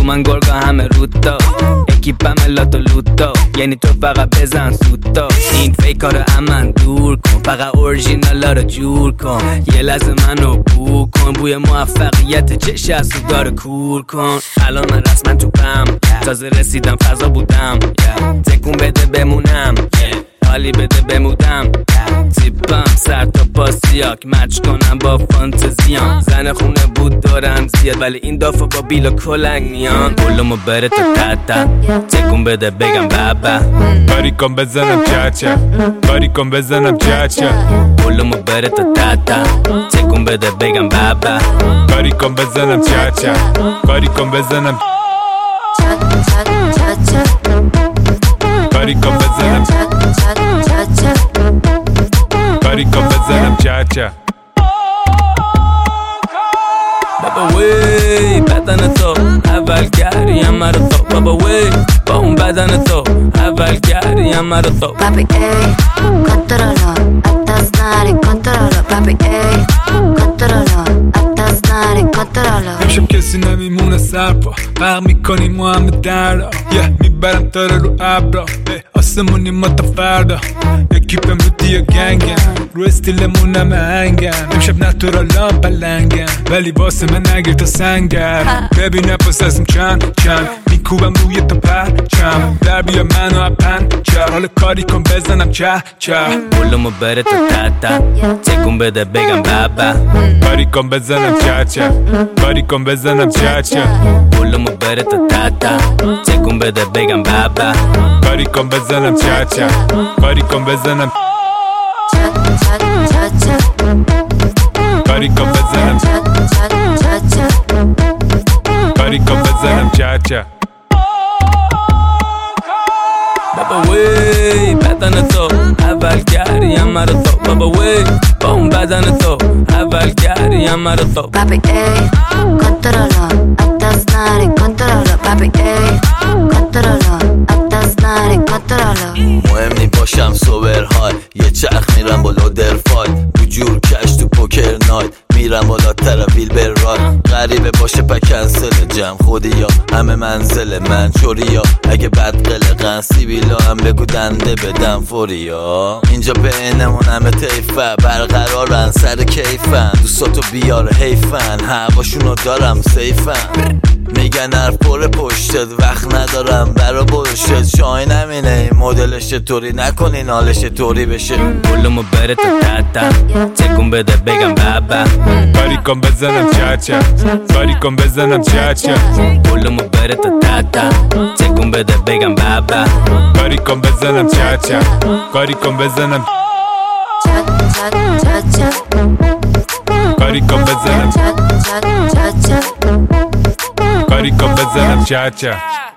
من گرگا همه روتا اکیپم لاتو لوتا یعنی تو فقط بزن سوتا این فیکارو امن دور کن فقط اورژینالا رو جور کن یه لحظه منو بو کن بوی موفقیت چش از تو داره کور کن الان من رسما توپم تازه رسیدم فضا بودم تکون بده بمونم حالی بده بمودم تیپم سر تا پاسیاک مچ کنم با فانتزیام زن خونه بود دارم زیاد ولی این دافا با بیلا کلنگ میان بلومو بره تا تتا تکون بده بگم بابا باری کن بزنم چاچا باری کن بزنم چاچا بلومو بره تا تتا تکون بده بگم بابا باری کن بزنم چاچا باری کن بزنم باری کن بزنم باری کن بزنم چاچا بابا وی بدن تو اول کردیم مرا تو بابا وی با اون بدن تو اول کردیم مرا تو Papi ey, controlo, hasta snare, controlo Papi ey, controlo, hasta snare, controlo امشب کسی نمیمونه سرپا غرق میکنیم ما همه دردا میبرم تاره رو ابرا آسمونی ما تا فردا اکیپم رو دیا گنگم رو استیلمون همه هنگم امشب نتورالام پلنگم ولی واسه من نگیر تا سنگم ببین نفس ازم چند میکوبم روی تا پرچم در بیا منو اپن حالا کاری کن بزنم چه بلومو بره تا تتا تکون بده بگم بابا کاری کن بزنم چه کاری کن بزنم چه بلومو بره تا تتا تکون بده بگم بابا کاری کن بزنم چه کاری کن بزنم کاری کن بزنم کاری کن بزنم چه بابا وی بدن تو اول کردیم مرا تو بابا وی با اون بدن تو اول کردیم مرا تو Papi ey, controlo, hasta snare, controlo Papi ey, controlo, hasta snare, controlo مهم نی باشم سوبر های یه چرخ میرم بالا درفای بجور کش تو پوکر نایت میرم بالا ترویل بر رای غریبه باشه پا کنسل جمع خودی یا همه منزل من چوری یا اگه بد قلقن سیبیلا هم بگو دنده بدم فوری یا اینجا بینمون همه تیفه برقرارن سر کیفن دوستاتو بیار حیفن هواشونو دارم سیفن میگن حرف پر پشتت وقت ندارم برا بلشت شاین همینه این مدلش طوری نکنین حالش طوری بشه بلومو بره تا تتا تکون بده بگم بابا کاری کن بزنم چه کاری کن بزنم چه بلومو بره تا تتا تکون بده بگم بابا کاری کن بزنم چه کاری کن بزنم کاری کن بزنم کاری کن بزنم چه